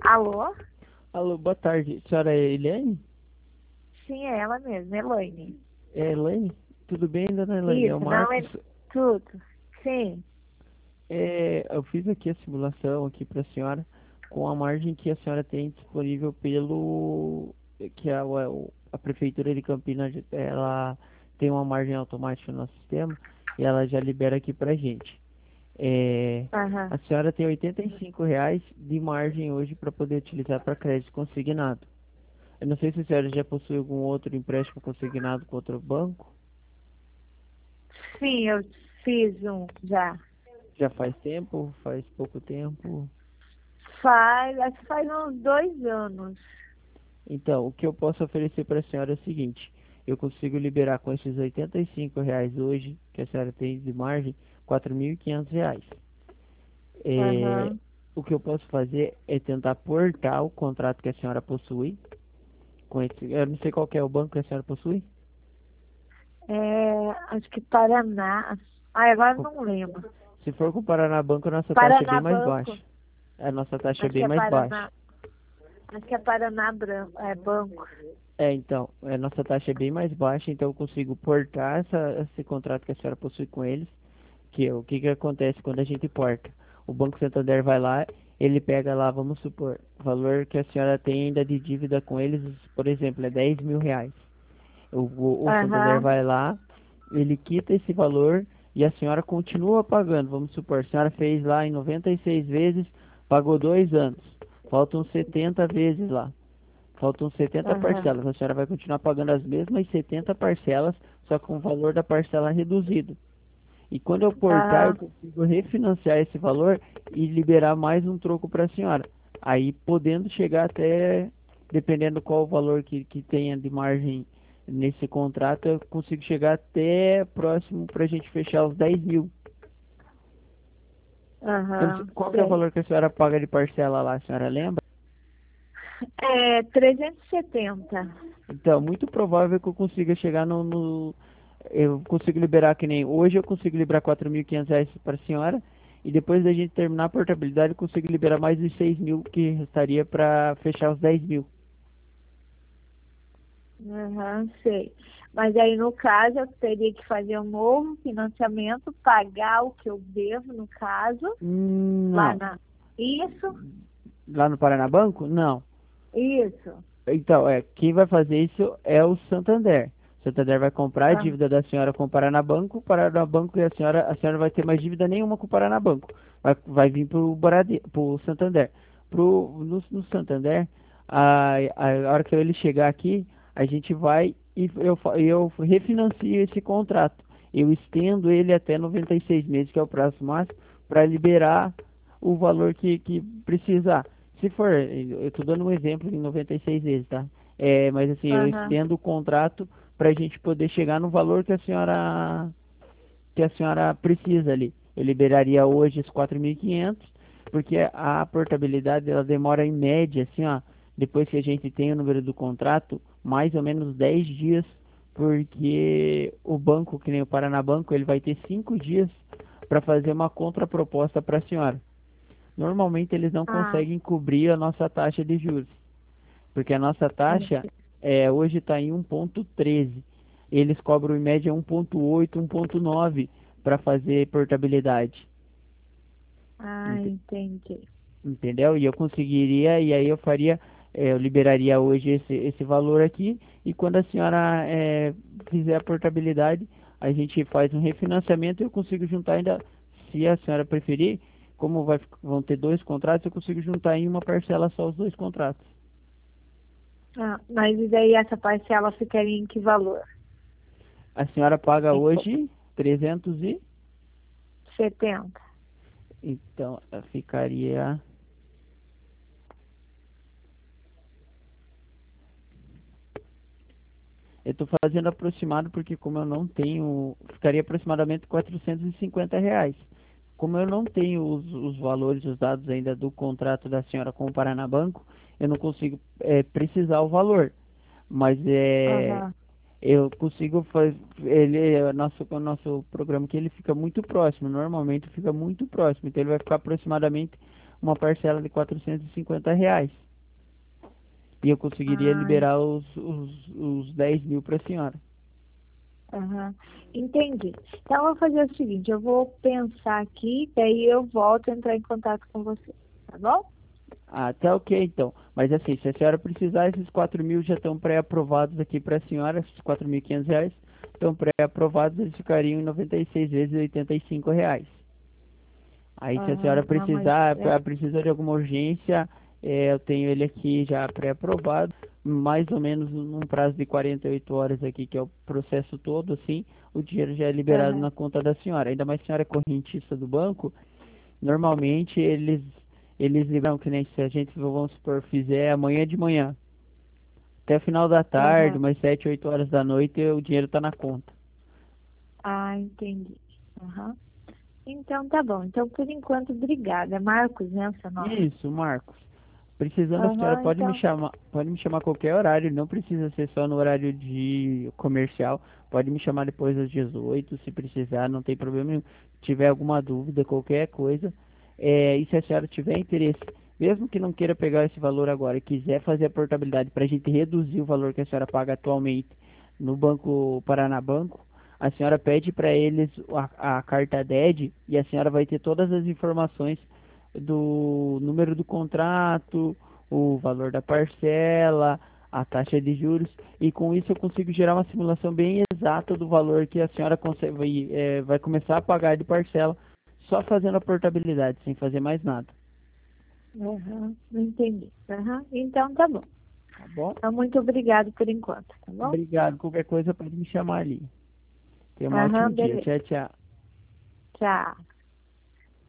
Alô? Alô, boa tarde. A senhora é Eliane? Sim, é ela mesma, Elaine. É Elaine? Tudo bem, dona Elaine? É o Isso, não Marcos. é tudo. Sim. Eu fiz aqui a simulação aqui para a senhora com a margem que a senhora tem disponível pelo que a prefeitura de Campinas ela tem uma margem automática no nosso sistema e ela já libera aqui para gente. Aham. A senhora tem R$ 85 de margem hoje para poder utilizar para crédito consignado. Eu não sei se a senhora já possui algum outro empréstimo consignado com outro banco. Sim, eu fiz um já. Já faz tempo? Faz pouco tempo? Acho que faz uns 2 anos. Então, o que eu posso oferecer para a senhora é o seguinte: eu consigo liberar com esses R$ 85 hoje, que a senhora tem de margem, R$ 4.500. É, Aham. o que eu posso fazer é tentar portar o contrato que a senhora possui. Eu não sei qual que é o banco que a senhora possui. Acho que Paraná. Ai, agora Co- não lembro. Se for com o Paranabanco, a nossa taxa é bem Paraná mais Banco. baixa. A nossa taxa é Acho bem que é mais baixa. Paraná. Acho que é Paraná Branco. É banco. Então, a nossa taxa é bem mais baixa, então eu consigo portar esse contrato que a senhora possui com eles, o que que acontece quando a gente porta? O Banco Santander vai lá, ele pega lá, vamos supor, o valor que a senhora tem ainda de dívida com eles, por exemplo, é R$ 10.000. O Santander Aham. vai lá, ele quita esse valor e a senhora continua pagando, vamos supor, a senhora fez lá em 96 vezes, pagou 2 anos, faltam 70 vezes lá. Faltam 70 Aham. parcelas. A senhora vai continuar pagando as mesmas 70 parcelas, só com o valor da parcela reduzido. E quando eu portar, eu Aham. consigo refinanciar esse valor e liberar mais um troco para a senhora. Aí, podendo chegar até, dependendo qual o valor que tenha de margem nesse contrato, eu consigo chegar até próximo para a gente fechar os 10.000. Eu não sei, Aham. qual que é o Sei. valor que a senhora paga de parcela lá, a senhora lembra? É 370. Então, muito provável que eu consiga chegar eu consigo liberar que nem hoje eu consigo liberar R$ 4.500 para a senhora e depois da gente terminar a portabilidade eu consigo liberar mais os 6.000 que restaria para fechar os 10.000. Aham, sei. Mas aí, no caso, eu teria que fazer um novo financiamento, pagar o que eu devo, no caso, lá Não. na. Isso, Lá no Paranabanco? Não. isso. Então, quem vai fazer isso é o Santander. O Santander vai comprar a Ah, dívida da senhora com o Paranabanco e a senhora vai ter mais dívida nenhuma com o Paranabanco. Vai vir pro Santander. No Santander, a hora que ele chegar aqui, a gente vai e eu refinancio esse contrato. Eu estendo ele até 96 meses, que é o prazo máximo, para liberar o valor que precisar. Se for, eu estou dando um exemplo em 96 vezes, tá? Mas assim, eu aham. estendo o contrato para a gente poder chegar no valor que a senhora precisa ali. Eu liberaria hoje os 4.500, porque a portabilidade ela demora em média, assim, ó, depois que a gente tem o número do contrato, mais ou menos 10 dias, porque o banco, que nem o Paranabanco, ele vai ter 5 dias para fazer uma contraproposta para a senhora. Normalmente eles não Ah, conseguem cobrir a nossa taxa de juros, porque a nossa taxa ent- hoje está em 1,13. Eles cobram em média 1,8, 1,9 para fazer portabilidade. Ent- entendi. Entendeu? E eu conseguiria, e aí eu liberaria hoje esse valor aqui, e quando a senhora fizer a portabilidade, a gente faz um refinanciamento e eu consigo juntar ainda, se a senhora preferir, como vão ter dois contratos, eu consigo juntar em uma parcela só os dois contratos. Ah, mas e daí essa parcela ficaria em que valor? A senhora paga Em hoje 300 e... 70. Então, ficaria... Eu estou fazendo aproximado porque como eu não tenho... Ficaria aproximadamente R$ 450. Como eu não tenho os valores, os dados ainda do contrato da senhora com o Paranabanco, eu não consigo precisar o valor. Mas Aham. eu consigo fazer... O nosso programa que ele fica muito próximo. Normalmente fica muito próximo. Então ele vai ficar aproximadamente uma parcela de R$ 450. E eu conseguiria Ai, liberar os 10 mil para a senhora. aham. Entendi. Então, eu vou fazer o seguinte, eu vou pensar aqui, daí eu volto a entrar em contato com você, tá bom? Ah, tá ok, então. Mas assim, se a senhora precisar, esses 4 mil já estão pré-aprovados aqui para a senhora, esses R$ 4.500 estão pré-aprovados, eles ficariam em 96 vezes R$ 85. Aí, se a senhora Aham, não, mas precisar, precisa de alguma urgência, eu tenho ele aqui já pré-aprovado, mais ou menos num prazo de 48 horas aqui, que é o processo todo, assim, o dinheiro já é liberado aham, na conta da senhora. Ainda mais se a senhora é correntista do banco, normalmente eles liberam, que nem se a gente, vamos supor, fizer amanhã de manhã, até o final da tarde, aham. umas 7, 8 horas da noite, o dinheiro está na conta. Ah, entendi. Aham. Então tá bom. Então, por enquanto, obrigada. É Marcos, né, o seu nome? Isso, Marcos. Precisando, a senhora Aham, então. pode me chamar a qualquer horário, não precisa ser só no horário de comercial, pode me chamar depois das 18, se precisar, não tem problema nenhum. Se tiver alguma dúvida, qualquer coisa, e se a senhora tiver interesse, mesmo que não queira pegar esse valor agora, e quiser fazer a portabilidade para a gente reduzir o valor que a senhora paga atualmente no Banco Paranabanco, a senhora pede para eles a carta DED e a senhora vai ter todas as informações do número do contrato, o valor da parcela, a taxa de juros, e com isso eu consigo gerar uma simulação bem exata do valor que a senhora consegue, vai começar a pagar de parcela, só fazendo a portabilidade, sem fazer mais nada, Aham, entendi. Aham, então tá bom. tá bom? Então, muito obrigado por enquanto, tá bom? Obrigado, qualquer coisa pode me chamar ali. Tenha um ótimo Aham, dia, beleza. tchau, tchau. Tchau.